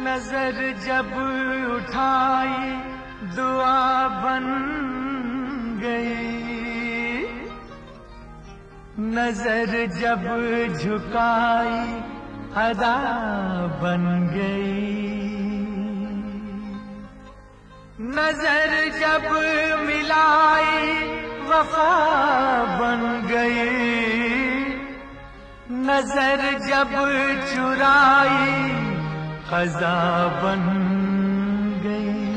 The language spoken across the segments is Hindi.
नजर जब उठाई दुआ बन गई, नजर जब झुकाई अदा बन गई, नजर जब मिलाई वफा बन गई, नजर जब चुराई क़ज़ा बन गई।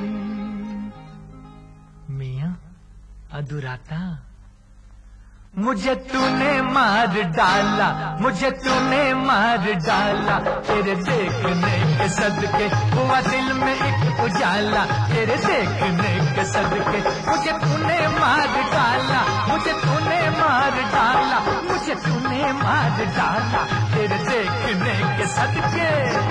मियां अधूराता, मुझे तूने मार डाला, मुझे तूने मार डाला, तेरे देखने के सदके हुआ दिल में एक उजाला, तेरे देखने के सदके मुझे तूने मार डाला, मुझे तूने मार डाला, मुझे तूने मार डाला, तेरे देखने के सदके।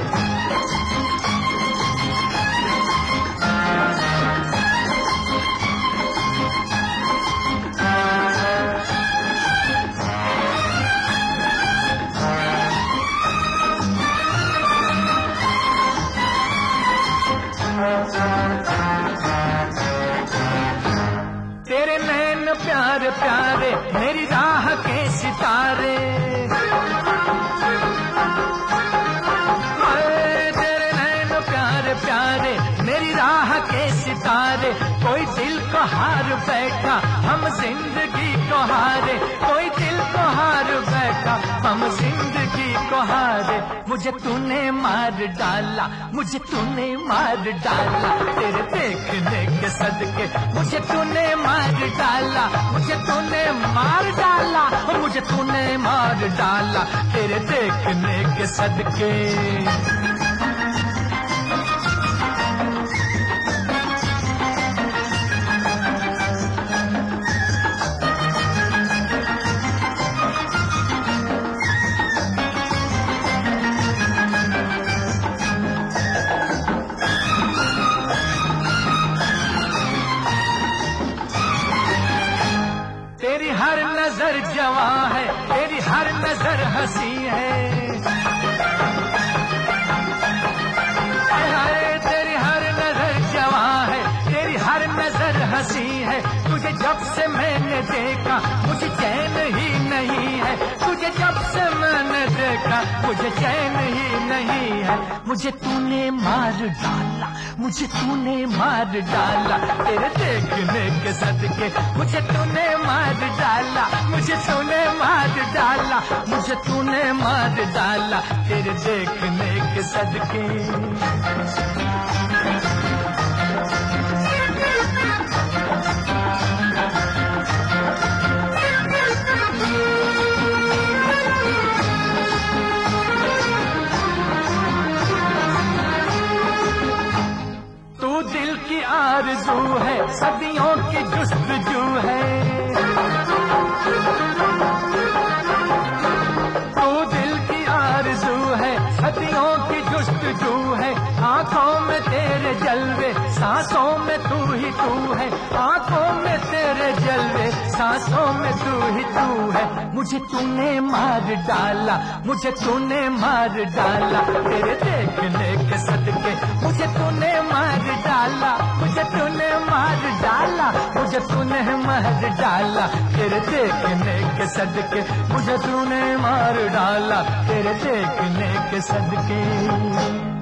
तेरे नैन प्यारे प्यारे मेरी राह के सितारे, तेरे नैन प्यारे प्यारे मेरी राह के सितारे, कोई दिल को हार बैठा हम जिंदगी को हारे, कोई दिल को हार बैठा हम जिंदगी को हारे, मुझे तूने मार डाला, मुझे तूने मार डाला, तेरे देखने के सदके मुझे तूने मार डाला, मुझे तूने मार डाला, मुझे तूने मार डाला, तेरे देखने के सदके। तेरी हर नजर जवां है, तेरी हर नजर हंसी है, तेरी हर नजर जवां है, तेरी हर नजर हंसी है, तुझे जब से मैंने देखा मुझे चैन ही नहीं है, तुझे जब से मैंने देखा मुझे चैन ही नहीं है, मुझे तूने मार डाला, मुझे तूने मार डाला, तेरे देखने के सदके मुझे तूने मार डाला, मुझे तूने मार डाला, मुझे तूने मार डाला, तेरे देखने के सदके। दिल की आरज़ू है, सदियों की जुस्तजू है, तू दिल की आरज़ू है, सदियों की जुस्तजू है, आंखों में तेरे जलवे सांसों में तू ही तू है, आंखों में तेरे जलवे सांसों में तू ही तू है, मुझे तूने मार डाला, मुझे तूने मार डाला, तेरे देखने के सदके मुझे तूने मार डाला, मुझे तूने मार डाला, मुझे तूने मार डाला, तेरे देखने के सदके मुझे तूने मार डाला, तेरे देखने के सदके।